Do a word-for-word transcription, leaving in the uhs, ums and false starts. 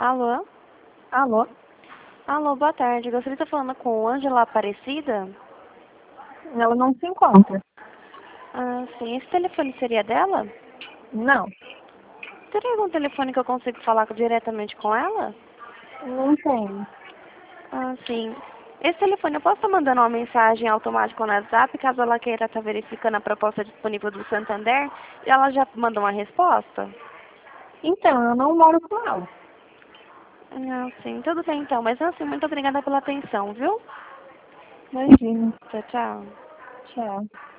Alô? Alô? Alô, boa tarde. Gostaria de estar falando com Ângela Aparecida? Ela não se encontra. Ah, sim. Esse telefone seria dela? Não, Teria algum telefone que eu consiga falar diretamente com ela? não tem. Ah, sim. Esse telefone, eu posso estar mandando uma mensagem automática no WhatsApp, caso ela queira estar verificando a proposta disponível do Santander, e ela já mandou uma resposta? Então, eu não moro com ela. Ah, sim. Tudo bem, então. Mas, assim, muito obrigada pela atenção, viu? Imagina. Tchau, tchau. Tchau.